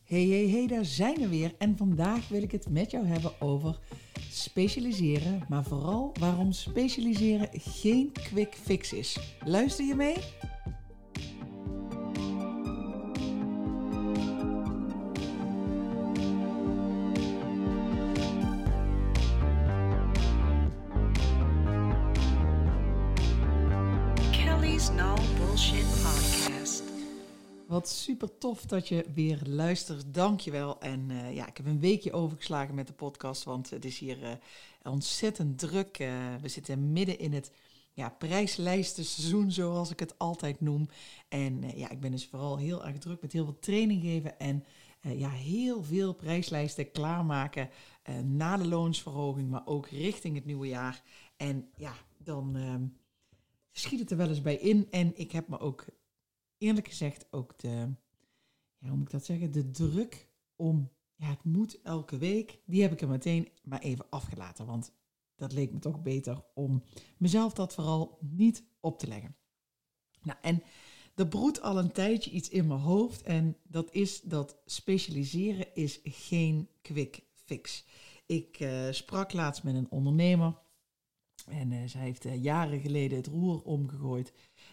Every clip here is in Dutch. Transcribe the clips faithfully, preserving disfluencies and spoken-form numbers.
Hey, hey, hey, daar zijn we weer. En vandaag wil ik het met jou hebben over specialiseren, maar vooral waarom specialiseren geen quick fix is. Luister je mee? Kelly's No Bullshit Podcast. Wat super tof dat je weer luistert. Dankjewel. En uh, ja, ik heb een weekje overgeslagen met de podcast, want het is hier uh, ontzettend druk. Uh, we zitten midden in het ja, prijslijstenseizoen, zoals ik het altijd noem. En uh, ja, ik ben dus vooral heel erg druk met heel veel training geven en uh, ja, heel veel prijslijsten klaarmaken uh, na de loonsverhoging, maar ook richting het nieuwe jaar. En ja, dan uh, schiet het er wel eens bij in. En ik heb me ook eerlijk gezegd ook de, ja, hoe moet ik dat zeggen, de druk om, ja, het moet elke week, die heb ik er meteen maar even afgelaten. Want dat leek me toch beter om mezelf dat vooral niet op te leggen. Nou, en er broedt al een tijdje iets in mijn hoofd en dat is dat specialiseren is geen quick fix. Ik uh, sprak laatst met een ondernemer en uh, zij heeft uh, jaren geleden het roer omgegooid.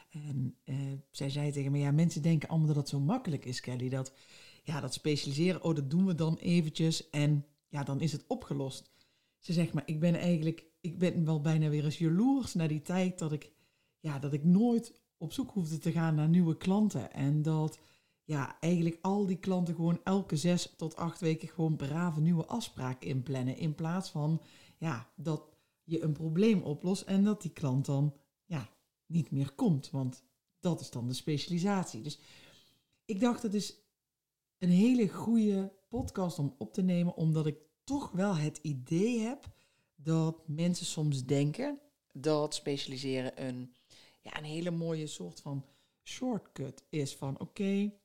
En uh, zij zei tegen me, ja, mensen denken allemaal dat het zo makkelijk is, Kelly. Dat, ja, dat specialiseren, oh, dat doen we dan eventjes en ja, dan is het opgelost. Ze zegt, maar ik ben eigenlijk, ik ben wel bijna weer eens jaloers naar die tijd dat ik, ja, dat ik nooit op zoek hoefde te gaan naar nieuwe klanten. En dat, ja, eigenlijk al die klanten gewoon elke zes tot acht weken gewoon brave nieuwe afspraken inplannen. In plaats van, ja, dat je een probleem oplost en dat die klant dan, ja, niet meer komt, want dat is dan de specialisatie. Dus ik dacht, het is een hele goede podcast om op te nemen, omdat ik toch wel het idee heb dat mensen soms denken dat specialiseren een, ja, een hele mooie soort van shortcut is van oké, okay,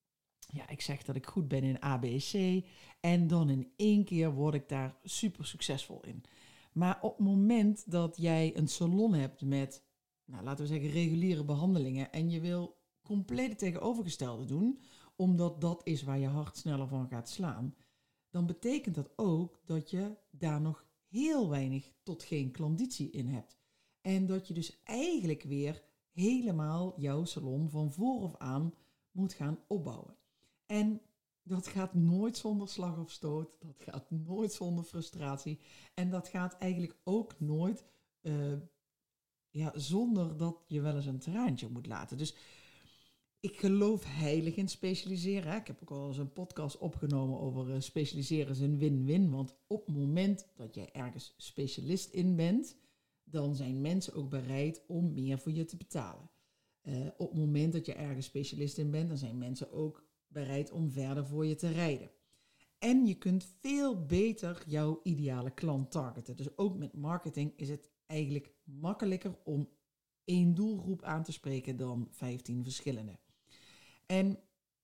ja, ik zeg dat ik goed ben in A B C en dan in één keer word ik daar super succesvol in. Maar op het moment dat jij een salon hebt met, nou, laten we zeggen, reguliere behandelingen en je wil compleet het tegenovergestelde doen, omdat dat is waar je hart sneller van gaat slaan, dan betekent dat ook dat je daar nog heel weinig tot geen klanditie in hebt. En dat je dus eigenlijk weer helemaal jouw salon van vooraf aan moet gaan opbouwen. En dat gaat nooit zonder slag of stoot, dat gaat nooit zonder frustratie en dat gaat eigenlijk ook nooit uh, ja, zonder dat je wel eens een traantje moet laten. Dus ik geloof heilig in specialiseren. Hè. Ik heb ook al eens een podcast opgenomen over uh, specialiseren is een win-win. Want op het moment dat jij ergens specialist in bent, dan zijn mensen ook bereid om meer voor je te betalen. Uh, op het moment dat je ergens specialist in bent, dan zijn mensen ook bereid om verder voor je te rijden. En je kunt veel beter jouw ideale klant targeten. Dus ook met marketing is het eigenlijk makkelijker om één doelgroep aan te spreken dan vijftien verschillende. En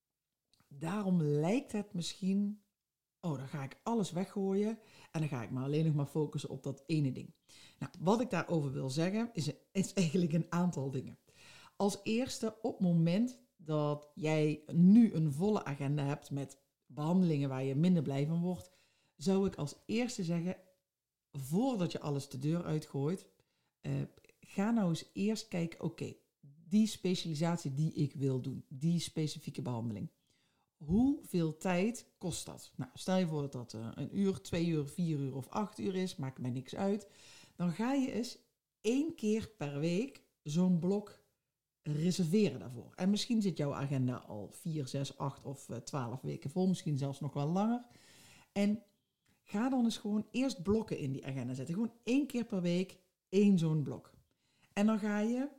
daarom lijkt het misschien, oh, dan ga ik alles weggooien en dan ga ik me alleen nog maar focussen op dat ene ding. Nou, wat ik daarover wil zeggen is, is eigenlijk een aantal dingen. Als eerste, op het moment dat jij nu een volle agenda hebt met behandelingen waar je minder blij van wordt, zou ik als eerste zeggen, voordat je alles de deur uitgooit, uh, ga nou eens eerst kijken, oké, okay, die specialisatie die ik wil doen, die specifieke behandeling, hoeveel tijd kost dat? Nou, stel je voor dat dat uh, een uur, twee uur, vier uur of acht uur is, maakt mij niks uit. Dan ga je eens één keer per week zo'n blok reserveren daarvoor. En misschien zit jouw agenda al vier, zes, acht of twaalf weken vol, misschien zelfs nog wel langer. En ga dan eens gewoon eerst blokken in die agenda zetten. Gewoon één keer per week één zo'n blok. En dan ga je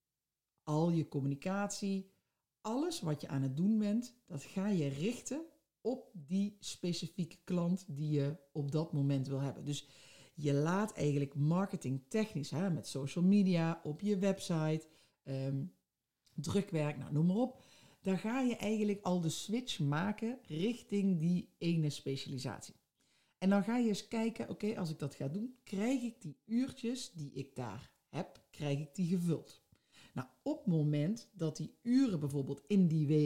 al je communicatie, alles wat je aan het doen bent, dat ga je richten op die specifieke klant die je op dat moment wil hebben. Dus je laat eigenlijk marketingtechnisch, hè, met social media, op je website, um, drukwerk, nou noem maar op. Daar ga je eigenlijk al de switch maken richting die ene specialisatie. En dan ga je eens kijken, oké, okay, als ik dat ga doen, krijg ik die uurtjes die ik daar heb, krijg ik die gevuld. Nou, op het moment dat die uren bijvoorbeeld in die week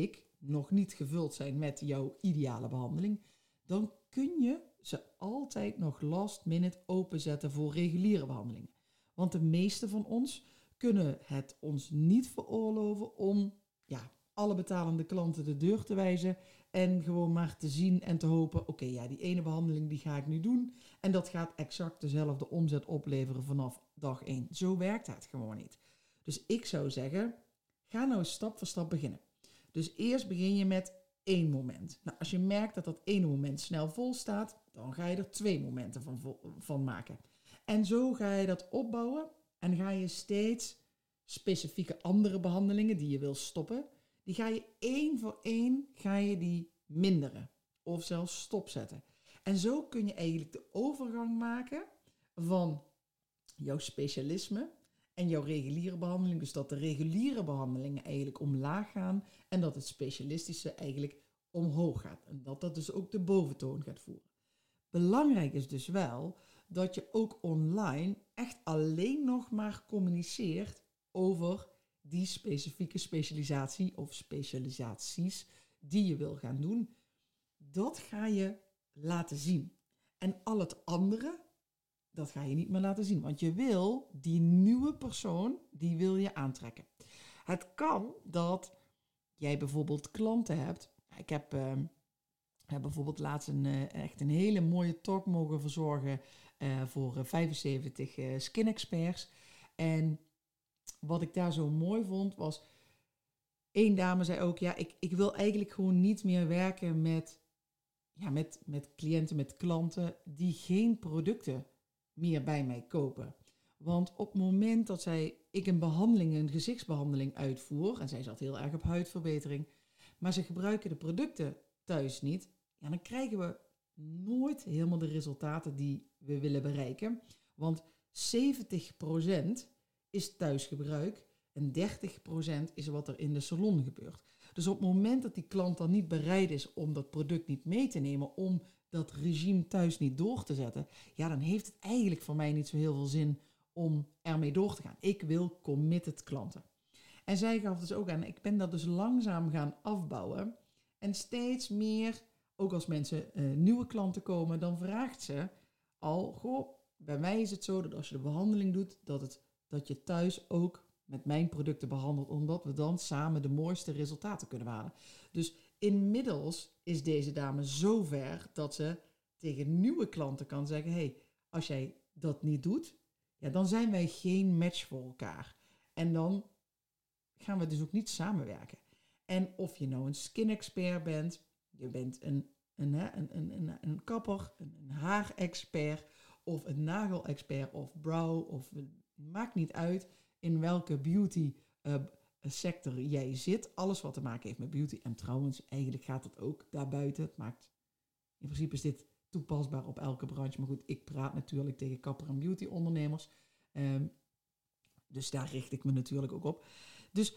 nog niet gevuld zijn met jouw ideale behandeling, dan kun je ze altijd nog last minute openzetten voor reguliere behandelingen. Want de meeste van ons kunnen het ons niet veroorloven om ja, alle betalende klanten de deur te wijzen en gewoon maar te zien en te hopen, oké, okay, ja, die ene behandeling die ga ik nu doen en dat gaat exact dezelfde omzet opleveren vanaf dag één. Zo werkt het gewoon niet. Dus ik zou zeggen, ga nou stap voor stap beginnen. Dus eerst begin je met één moment. Nou, als je merkt dat dat ene moment snel vol staat, dan ga je er twee momenten van, van maken. En zo ga je dat opbouwen en ga je steeds specifieke andere behandelingen die je wil stoppen, die ga je één voor één ga je die minderen of zelfs stopzetten. En zo kun je eigenlijk de overgang maken van jouw specialisme en jouw reguliere behandeling. Dus dat de reguliere behandelingen eigenlijk omlaag gaan en dat het specialistische eigenlijk omhoog gaat. En dat dat dus ook de boventoon gaat voeren. Belangrijk is dus wel dat je ook online echt alleen nog maar communiceert over die specifieke specialisatie of specialisaties die je wil gaan doen. Dat ga je laten zien. En al het andere, dat ga je niet meer laten zien. Want je wil die nieuwe persoon, die wil je aantrekken. Het kan dat jij bijvoorbeeld klanten hebt. Ik heb, uh, heb bijvoorbeeld laatst een, uh, echt een hele mooie talk mogen verzorgen uh, voor uh, vijfenzeventig uh, skin experts. En wat ik daar zo mooi vond was, één dame zei ook, ja, ik, ik wil eigenlijk gewoon niet meer werken met, ja, met, met cliënten, met klanten die geen producten meer bij mij kopen. Want op het moment dat zij, ik een behandeling, een gezichtsbehandeling uitvoer, en zij zat heel erg op huidverbetering, maar ze gebruiken de producten thuis niet, ja, dan krijgen we nooit helemaal de resultaten die we willen bereiken. Want zeventig procent is thuisgebruik en dertig procent is wat er in de salon gebeurt. Dus op het moment dat die klant dan niet bereid is om dat product niet mee te nemen, om dat regime thuis niet door te zetten, ja, dan heeft het eigenlijk voor mij niet zo heel veel zin om ermee door te gaan. Ik wil committed klanten. En zij gaf dus ook aan, ik ben dat dus langzaam gaan afbouwen en steeds meer, ook als mensen uh, nieuwe klanten komen, dan vraagt ze al, goh, bij mij is het zo dat als je de behandeling doet, dat, het, dat je thuis ook met mijn producten behandelt, omdat we dan samen de mooiste resultaten kunnen halen. Dus inmiddels is deze dame zo ver dat ze tegen nieuwe klanten kan zeggen, hey, als jij dat niet doet, ja, dan zijn wij geen match voor elkaar. En dan gaan we dus ook niet samenwerken. En of je nou een skin expert bent, je bent een, een, een, een, een, een kapper, een, een haarexpert of een nagelexpert of brow, of maakt niet uit in welke beauty uh, sector jij zit. Alles wat te maken heeft met beauty. En trouwens, eigenlijk gaat het ook daarbuiten. Het maakt, in principe is dit toepasbaar op elke branche. Maar goed, ik praat natuurlijk tegen kapper- en beauty ondernemers. Um, dus daar richt ik me natuurlijk ook op. Dus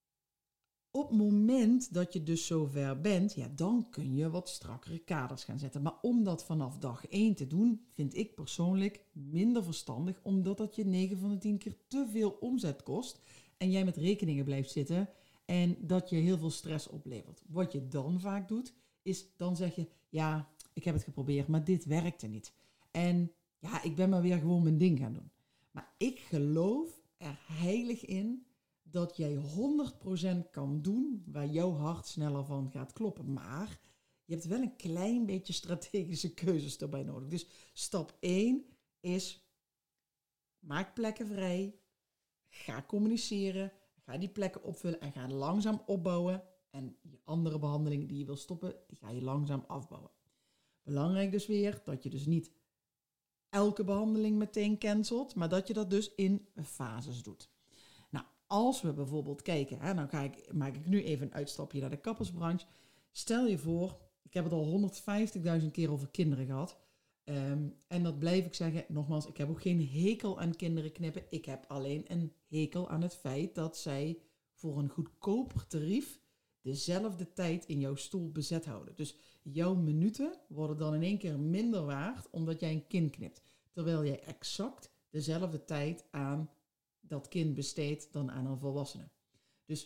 op het moment dat je dus zover bent, ja, dan kun je wat strakkere kaders gaan zetten. Maar om dat vanaf dag één te doen, vind ik persoonlijk minder verstandig, omdat dat je negen van de tien keer te veel omzet kost en jij met rekeningen blijft zitten en dat je heel veel stress oplevert. Wat je dan vaak doet, is dan zeg je, ja, ik heb het geprobeerd, maar dit werkte niet. En ja, ik ben maar weer gewoon mijn ding gaan doen. Maar ik geloof er heilig in dat jij honderd procent kan doen waar jouw hart sneller van gaat kloppen. Maar je hebt wel een klein beetje strategische keuzes erbij nodig. Dus stap één is, maak plekken vrij, ga communiceren, ga die plekken opvullen en ga langzaam opbouwen. En je andere behandelingen die je wil stoppen, die ga je langzaam afbouwen. Belangrijk dus weer dat je dus niet elke behandeling meteen cancelt, maar dat je dat dus in fases doet. Nou, als we bijvoorbeeld kijken, hè, dan ga ik, maak ik nu even een uitstapje naar de kappersbranche. Stel je voor, ik heb het al honderdvijftigduizend keer over kinderen gehad. Um, en dat blijf ik zeggen, nogmaals, ik heb ook geen hekel aan kinderen knippen. Ik heb alleen een hekel aan het feit dat zij voor een goedkoper tarief dezelfde tijd in jouw stoel bezet houden. Dus jouw minuten worden dan in één keer minder waard omdat jij een kind knipt. Terwijl jij exact dezelfde tijd aan dat kind besteedt dan aan een volwassene. Dus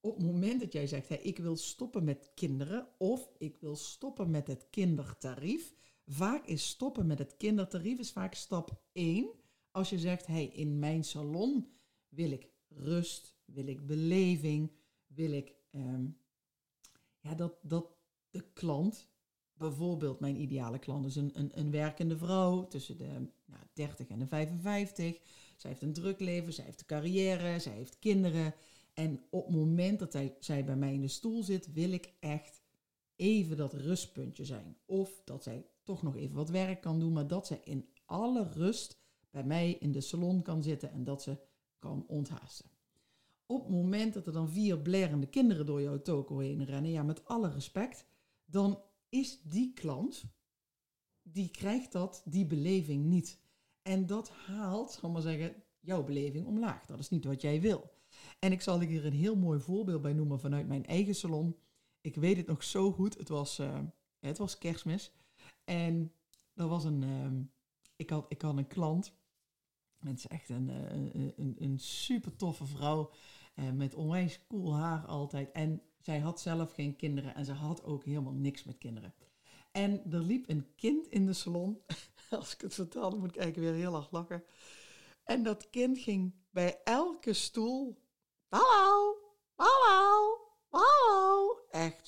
op het moment dat jij zegt, hey, ik wil stoppen met kinderen of ik wil stoppen met het kindertarief. Vaak is stoppen met het kindertarief is vaak stap één. Als je zegt, hey, in mijn salon wil ik rust, wil ik beleving, wil ik um, ja, dat, dat de klant, bijvoorbeeld mijn ideale klant is een, een, een werkende vrouw tussen de nou, dertig en de vijfenvijftig. Zij heeft een druk leven, zij heeft een carrière, zij heeft kinderen. En op het moment dat hij, zij bij mij in de stoel zit, wil ik echt even dat rustpuntje zijn. Of dat zij toch nog even wat werk kan doen, maar dat zij in alle rust bij mij in de salon kan zitten en dat ze kan onthaasten. Op het moment dat er dan vier blerende kinderen door jouw toko heen rennen, ja, met alle respect, dan is die klant, die krijgt dat, die beleving niet. En dat haalt, zal ik maar zeggen, jouw beleving omlaag. Dat is niet wat jij wil. En ik zal hier een heel mooi voorbeeld bij noemen vanuit mijn eigen salon. Ik weet het nog zo goed. Het was, uh, het was Kerstmis. En er was een, uh, ik, had, ik had een klant. Het is echt een, een, een, een super toffe vrouw. Uh, met onwijs cool haar altijd. En zij had zelf geen kinderen. En ze had ook helemaal niks met kinderen. En er liep een kind in de salon. Als ik het vertel, dan moet ik eigenlijk weer heel erg lachen. En dat kind ging bij elke stoel... Hallo, hallo, hallo. Echt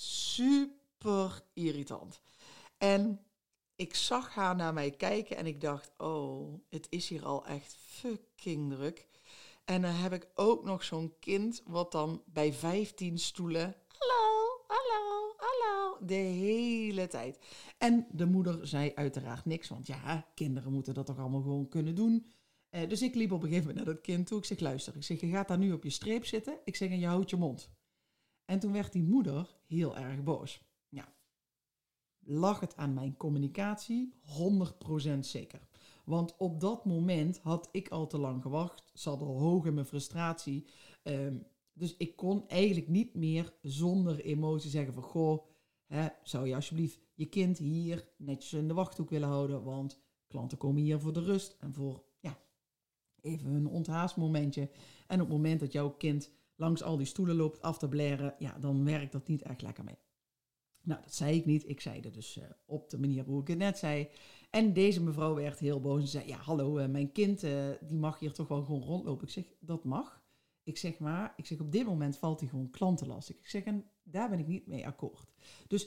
super irritant. En ik zag haar naar mij kijken en ik dacht, oh, het is hier al echt fucking druk. En dan heb ik ook nog zo'n kind wat dan bij vijftien stoelen... Hallo, hallo, hallo, de hele tijd. En de moeder zei uiteraard niks, want ja, kinderen moeten dat toch allemaal gewoon kunnen doen... Uh, dus ik liep op een gegeven moment naar dat kind toe. Ik zeg, luister, ik zeg, je gaat daar nu op je streep zitten. Ik zeg, en je houdt je mond. En toen werd die moeder heel erg boos. Ja, lag het aan mijn communicatie? honderd procent zeker. Want op dat moment had ik al te lang gewacht. Zat al hoog in mijn frustratie. Um, dus ik kon eigenlijk niet meer zonder emotie zeggen van... Goh, hè, zou je alsjeblieft je kind hier netjes in de wachthoek willen houden? Want klanten komen hier voor de rust en voor... even een onthaastmomentje. En op het moment dat jouw kind langs al die stoelen loopt af te blaren, ja, dan werkt dat niet echt lekker mee. Nou, dat zei ik niet. Ik zei het dus uh, op de manier hoe ik het net zei. En deze mevrouw werd heel boos en zei, ja, hallo, uh, mijn kind, uh, die mag hier toch wel gewoon rondlopen. Ik zeg, dat mag. Ik zeg maar, ik zeg, op dit moment valt hij gewoon klantenlastig. Ik zeg, en daar ben ik niet mee akkoord. Dus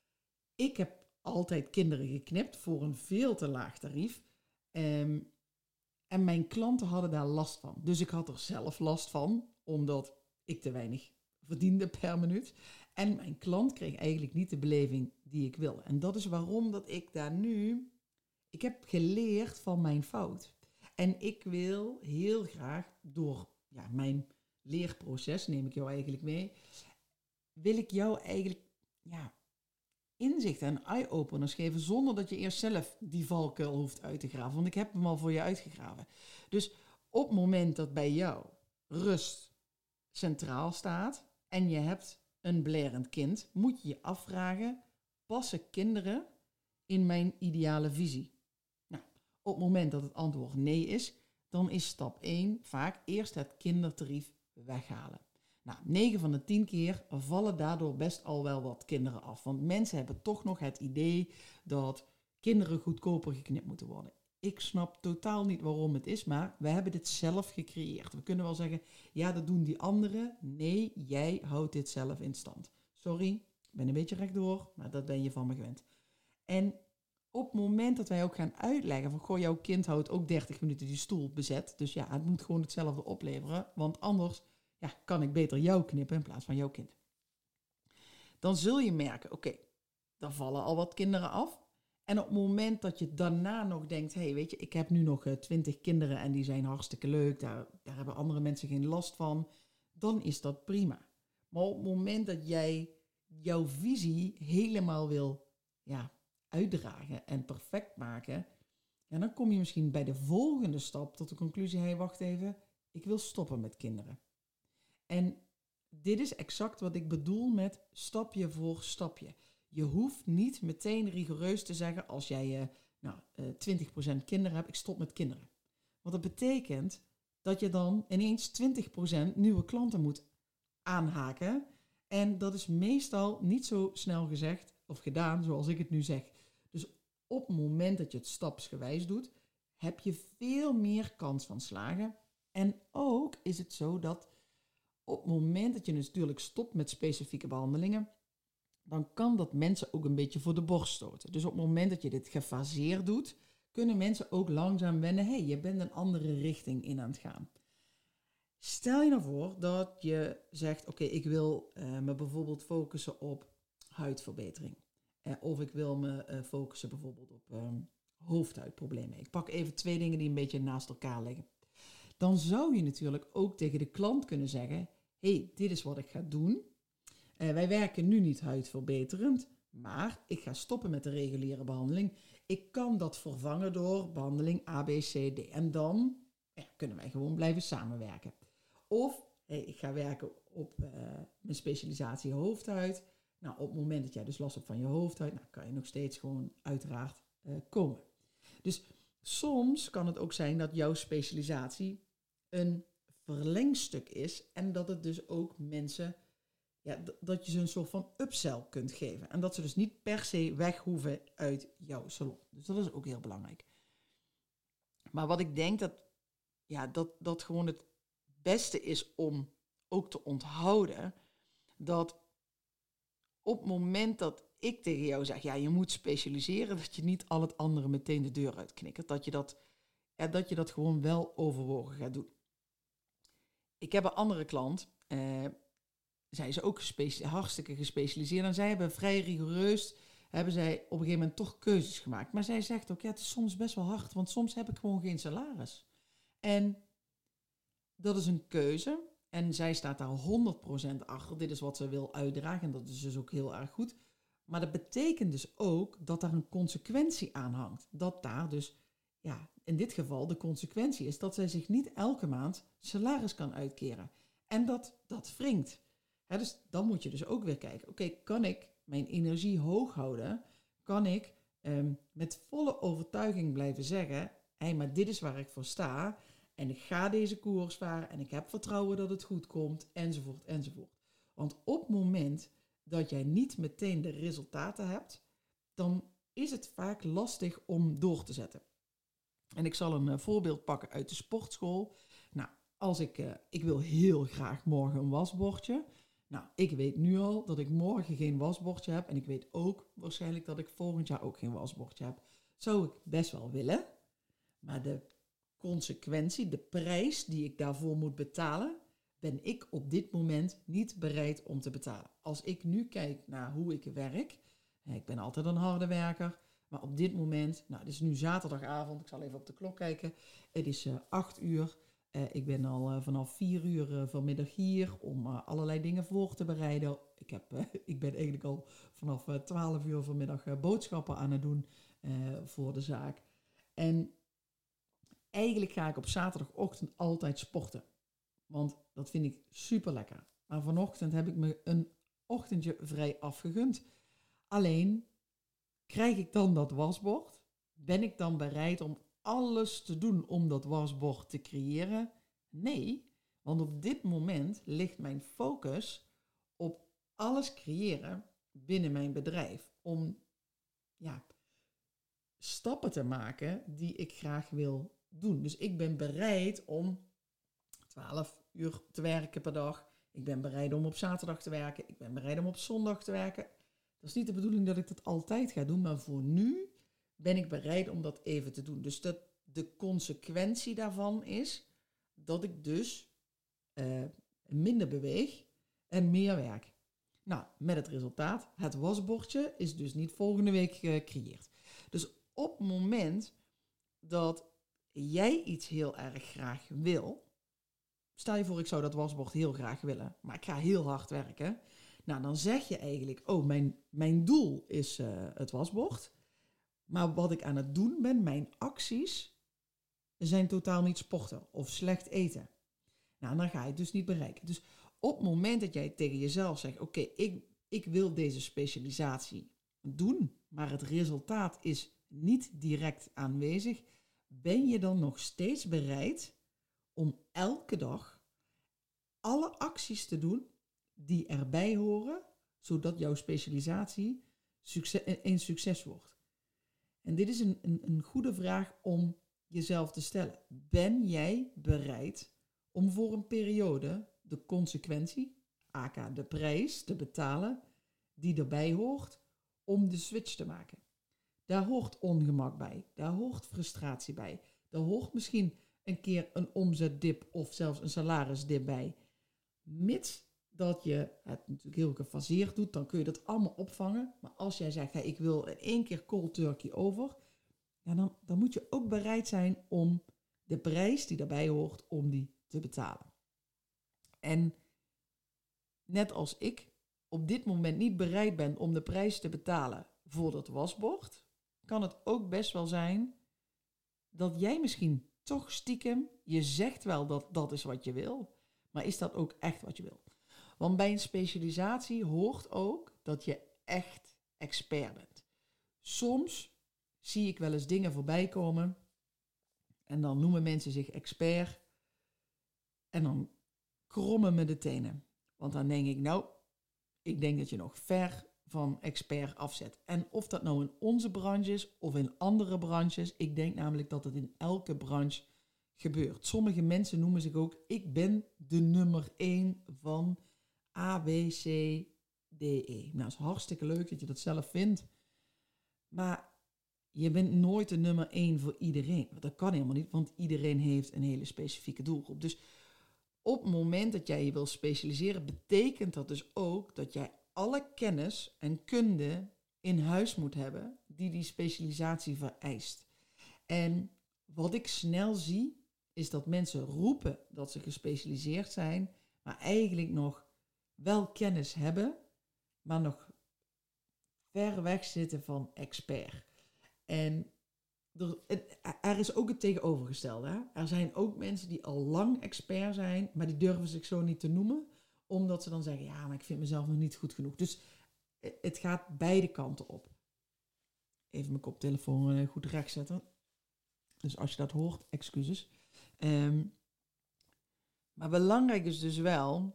ik heb altijd kinderen geknipt voor een veel te laag tarief. Um, En mijn klanten hadden daar last van. Dus ik had er zelf last van, omdat ik te weinig verdiende per minuut. En mijn klant kreeg eigenlijk niet de beleving die ik wil. En dat is waarom dat ik daar nu... Ik heb geleerd van mijn fout. En ik wil heel graag door ja, mijn leerproces, neem ik jou eigenlijk mee... wil ik jou eigenlijk... ja. inzichten en eye-openers geven zonder dat je eerst zelf die valkuil hoeft uit te graven. Want ik heb hem al voor je uitgegraven. Dus op het moment dat bij jou rust centraal staat en je hebt een blerend kind, moet je je afvragen, passen kinderen in mijn ideale visie? Nou, op het moment dat het antwoord nee is, dan is stap één vaak eerst het kindertarief weghalen. Nou, negen van de tien keer vallen daardoor best al wel wat kinderen af. Want mensen hebben toch nog het idee dat kinderen goedkoper geknipt moeten worden. Ik snap totaal niet waarom het is, maar we hebben dit zelf gecreëerd. We kunnen wel zeggen, ja, dat doen die anderen. Nee, jij houdt dit zelf in stand. Sorry, ik ben een beetje rechtdoor, maar dat ben je van me gewend. En op het moment dat wij ook gaan uitleggen van, goh, jouw kind houdt ook dertig minuten die stoel bezet. Dus ja, het moet gewoon hetzelfde opleveren, want anders... ja, kan ik beter jou knippen in plaats van jouw kind. Dan zul je merken, oké, okay, daar vallen al wat kinderen af. En op het moment dat je daarna nog denkt, hé, hey, weet je, ik heb nu nog twintig kinderen en die zijn hartstikke leuk, daar, daar hebben andere mensen geen last van, dan is dat prima. Maar op het moment dat jij jouw visie helemaal wil ja, uitdragen en perfect maken, ja, dan kom je misschien bij de volgende stap tot de conclusie, hé, hey, wacht even, ik wil stoppen met kinderen. En dit is exact wat ik bedoel met stapje voor stapje. Je hoeft niet meteen rigoureus te zeggen als jij uh, nou, uh, twintig procent kinderen hebt, ik stop met kinderen. Want dat betekent dat je dan ineens twintig procent nieuwe klanten moet aanhaken. En dat is meestal niet zo snel gezegd of gedaan zoals ik het nu zeg. Dus op het moment dat je het stapsgewijs doet, heb je veel meer kans van slagen. En ook is het zo dat op het moment dat je natuurlijk stopt met specifieke behandelingen, dan kan dat mensen ook een beetje voor de borst stoten. Dus op het moment dat je dit gefaseerd doet, kunnen mensen ook langzaam wennen. Hé, hey, je bent een andere richting in aan het gaan. Stel je nou voor dat je zegt, oké, okay, ik wil uh, me bijvoorbeeld focussen op huidverbetering. Uh, of ik wil me uh, focussen bijvoorbeeld op um, hoofdhuidproblemen. Ik pak even twee dingen die een beetje naast elkaar liggen. Dan zou je natuurlijk ook tegen de klant kunnen zeggen, hé, hey, dit is wat ik ga doen. Uh, wij werken nu niet huidverbeterend, maar ik ga stoppen met de reguliere behandeling. Ik kan dat vervangen door behandeling A, B, C, D. En dan ja, kunnen wij gewoon blijven samenwerken. Of hey, ik ga werken op uh, mijn specialisatie hoofdhuid. Nou, op het moment dat jij dus last hebt van je hoofdhuid, nou, kan je nog steeds gewoon uiteraard uh, komen. Dus soms kan het ook zijn dat jouw specialisatie een verlengstuk is en dat het dus ook mensen, ja, d- dat je ze een soort van upsell kunt geven. En dat ze dus niet per se weg hoeven uit jouw salon. Dus dat is ook heel belangrijk. Maar wat ik denk dat, ja, dat, dat gewoon het beste is om ook te onthouden, dat op het moment dat ik tegen jou zeg, ja, je moet specialiseren, dat je niet al het andere meteen de deur uitknikkert. Dat je dat, ja, dat je dat gewoon wel overwogen gaat doen. Ik heb een andere klant, eh, zij is ook gespecia- hartstikke gespecialiseerd en zij hebben vrij rigoureus, hebben zij op een gegeven moment toch keuzes gemaakt. Maar zij zegt ook, ja, het is soms best wel hard, want soms heb ik gewoon geen salaris. En dat is een keuze en zij staat daar honderd procent achter. Dit is wat ze wil uitdragen en dat is dus ook heel erg goed. Maar dat betekent dus ook dat daar een consequentie aan hangt. Dat daar dus, ja, in dit geval de consequentie is dat zij zich niet elke maand salaris kan uitkeren. En dat dat wringt. He, dus dan moet je dus ook weer kijken, oké, okay, kan ik mijn energie hoog houden? Kan ik um, met volle overtuiging blijven zeggen, hé, hey, maar dit is waar ik voor sta en ik ga deze koers varen en ik heb vertrouwen dat het goed komt, enzovoort, enzovoort. Want op het moment dat jij niet meteen de resultaten hebt, dan is het vaak lastig om door te zetten. En ik zal een uh, voorbeeld pakken uit de sportschool. Nou, als ik, uh, ik wil heel graag morgen een wasbordje. Nou, ik weet nu al dat ik morgen geen wasbordje heb. En ik weet ook waarschijnlijk dat ik volgend jaar ook geen wasbordje heb. Zou ik best wel willen. Maar de consequentie, de prijs die ik daarvoor moet betalen, ben ik op dit moment niet bereid om te betalen. Als ik nu kijk naar hoe ik werk, ik ben altijd een harde werker, maar op dit moment, nou het is nu zaterdagavond, ik zal even op de klok kijken, het is uh, acht uur. Uh, ik ben al uh, vanaf vier uur uh, vanmiddag hier om uh, allerlei dingen voor te bereiden. Ik, heb, uh, ik ben eigenlijk al vanaf uh, twaalf uur vanmiddag uh, boodschappen aan het doen uh, voor de zaak. En eigenlijk ga ik op zaterdagochtend altijd sporten. Want dat vind ik super lekker. Maar vanochtend heb ik me een ochtendje vrij afgegund. Alleen, krijg ik dan dat wasbord? Ben ik dan bereid om alles te doen om dat wasbord te creëren? Nee, want op dit moment ligt mijn focus op alles creëren binnen mijn bedrijf. Om ja, stappen te maken die ik graag wil doen. Dus ik ben bereid om twaalf uur te werken per dag. Ik ben bereid om op zaterdag te werken. Ik ben bereid om op zondag te werken. Dat is niet de bedoeling dat ik dat altijd ga doen, maar voor nu ben ik bereid om dat even te doen. Dus dat de consequentie daarvan is dat ik dus uh, minder beweeg en meer werk. Nou, met het resultaat, het wasbordje is dus niet volgende week gecreëerd. Dus op het moment dat jij iets heel erg graag wil, stel je voor ik zou dat wasbord heel graag willen, maar ik ga heel hard werken. Nou, dan zeg je eigenlijk, oh, mijn, mijn doel is uh, het wasbord. Maar wat ik aan het doen ben, mijn acties, zijn totaal niet sporten of slecht eten. Nou, dan ga je het dus niet bereiken. Dus op het moment dat jij tegen jezelf zegt, oké, okay, ik, ik wil deze specialisatie doen, maar het resultaat is niet direct aanwezig, ben je dan nog steeds bereid om elke dag alle acties te doen die erbij horen, zodat jouw specialisatie succes, een succes wordt. En dit is een, een, een goede vraag om jezelf te stellen. Ben jij bereid om voor een periode de consequentie, aka de prijs, te betalen die erbij hoort om de switch te maken? Daar hoort ongemak bij, daar hoort frustratie bij, daar hoort misschien een keer een omzetdip of zelfs een salarisdip bij. Mits dat je het natuurlijk heel gefaseerd doet, dan kun je dat allemaal opvangen. Maar als jij zegt, hey, ik wil in één keer cold turkey over, ja, dan, dan moet je ook bereid zijn om de prijs die daarbij hoort, om die te betalen. En net als ik op dit moment niet bereid ben om de prijs te betalen voor dat wasbord, kan het ook best wel zijn dat jij misschien toch stiekem, je zegt wel dat dat is wat je wil, maar is dat ook echt wat je wil? Want bij een specialisatie hoort ook dat je echt expert bent. Soms zie ik wel eens dingen voorbij komen en dan noemen mensen zich expert en dan krommen me de tenen. Want dan denk ik, nou, ik denk dat je nog ver van expert afzet. En of dat nou in onze branche is of in andere branches, ik denk namelijk dat het in elke branche gebeurt. Sommige mensen noemen zich ook, ik ben de nummer één van A, B, C, D, E. Nou, het is hartstikke leuk dat je dat zelf vindt. Maar je bent nooit de nummer één voor iedereen. Dat kan helemaal niet, want iedereen heeft een hele specifieke doelgroep. Dus op het moment dat jij je wil specialiseren, betekent dat dus ook dat jij alle kennis en kunde in huis moet hebben die die specialisatie vereist. En wat ik snel zie, is dat mensen roepen dat ze gespecialiseerd zijn, maar eigenlijk nog wel kennis hebben, maar nog ver weg zitten van expert. En er, er is ook het tegenovergestelde. Hè? Er zijn ook mensen die al lang expert zijn, maar die durven zich zo niet te noemen, omdat ze dan zeggen, ja, maar ik vind mezelf nog niet goed genoeg. Dus het gaat beide kanten op. Even mijn koptelefoon goed recht zetten. Dus als je dat hoort, excuses. Um, maar belangrijk is dus wel,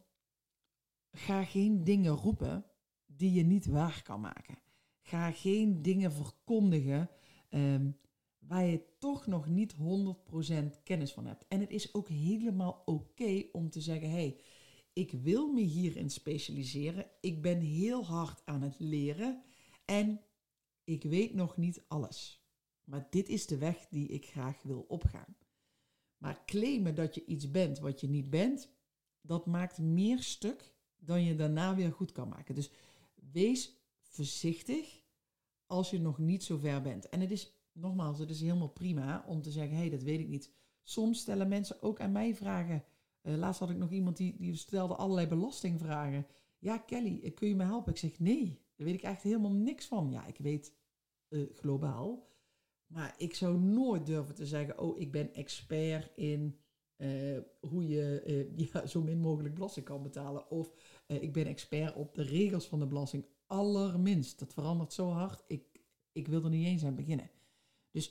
ga geen dingen roepen die je niet waar kan maken. Ga geen dingen verkondigen um, waar je toch nog niet honderd procent kennis van hebt. En het is ook helemaal oké om te zeggen, hey, ik wil me hierin specialiseren. Ik ben heel hard aan het leren en ik weet nog niet alles. Maar dit is de weg die ik graag wil opgaan. Maar claimen dat je iets bent wat je niet bent, dat maakt meer stuk dan je daarna weer goed kan maken. Dus wees voorzichtig als je nog niet zo ver bent. En het is, nogmaals, het is helemaal prima om te zeggen, hé, hey, dat weet ik niet. Soms stellen mensen ook aan mij vragen. Uh, laatst had ik nog iemand die, die stelde allerlei belastingvragen. Ja, Kelly, kun je me helpen? Ik zeg, nee, daar weet ik echt helemaal niks van. Ja, ik weet uh, globaal. Maar ik zou nooit durven te zeggen, oh, ik ben expert in uh, hoe je uh, ja, zo min mogelijk belasting kan betalen. Of uh, ik ben expert op de regels van de belasting. Allerminst. Dat verandert zo hard. Ik, ik wil er niet eens aan beginnen. Dus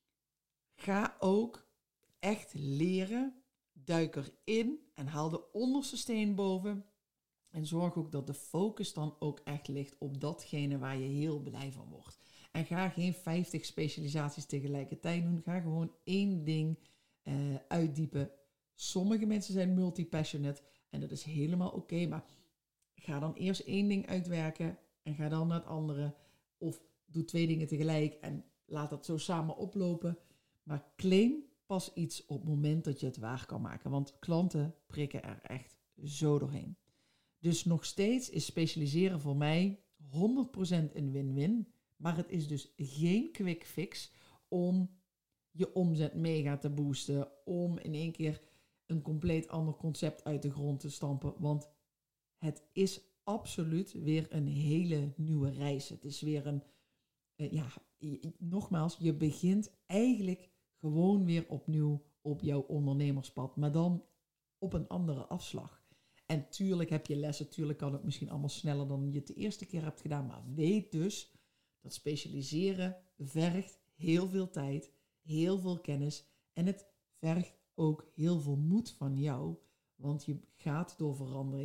ga ook echt leren. Duik erin en haal de onderste steen boven. En zorg ook dat de focus dan ook echt ligt op datgene waar je heel blij van wordt. En ga geen vijftig specialisaties tegelijkertijd doen. Ga gewoon één ding uh, uitdiepen. Sommige mensen zijn multi-passionate en dat is helemaal oké. Okay, maar ga dan eerst één ding uitwerken en ga dan naar het andere. Of doe twee dingen tegelijk en laat dat zo samen oplopen. Maar claim pas iets op het moment dat je het waar kan maken. Want klanten prikken er echt zo doorheen. Dus nog steeds is specialiseren voor mij honderd procent een win-win. Maar het is dus geen quick fix om je omzet mega te boosten. Om in één keer een compleet ander concept uit de grond te stampen. Want het is absoluut weer een hele nieuwe reis. Het is weer een, uh, ja, nogmaals, je begint eigenlijk gewoon weer opnieuw op jouw ondernemerspad. Maar dan op een andere afslag. En tuurlijk heb je lessen, tuurlijk kan het misschien allemaal sneller dan je het de eerste keer hebt gedaan. Maar weet dus dat specialiseren vergt heel veel tijd, heel veel kennis. En het vergt ook heel veel moed van jou. Want je gaat door verandering.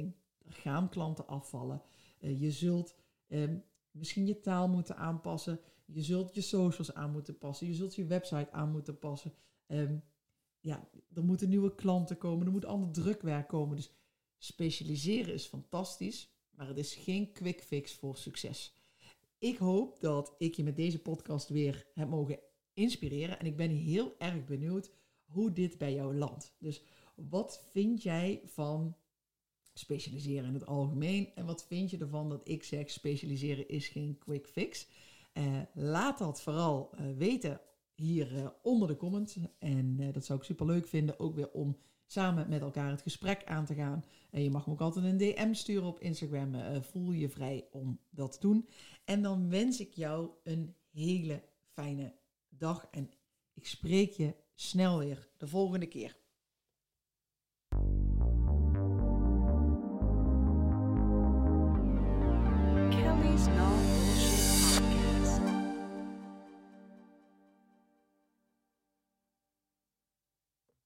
Er gaan klanten afvallen. Uh, je zult um, misschien je taal moeten aanpassen. Je zult je socials aan moeten passen. Je zult je website aan moeten passen. Um, ja, er moeten nieuwe klanten komen. Er moet ander drukwerk komen. Dus specialiseren is fantastisch. Maar het is geen quick fix voor succes. Ik hoop dat ik je met deze podcast weer heb mogen inspireren. En ik ben heel erg benieuwd hoe dit bij jou landt. Dus wat vind jij van specialiseren in het algemeen? En wat vind je ervan dat ik zeg specialiseren is geen quick fix? Uh, laat dat vooral uh, weten hier uh, onder de comments. En uh, dat zou ik super leuk vinden. Ook weer om samen met elkaar het gesprek aan te gaan. En je mag me ook altijd een D M sturen op Instagram. Uh, voel je vrij om dat te doen. En dan wens ik jou een hele fijne dag. En ik spreek je snel weer de volgende keer. Kelly's Knowledge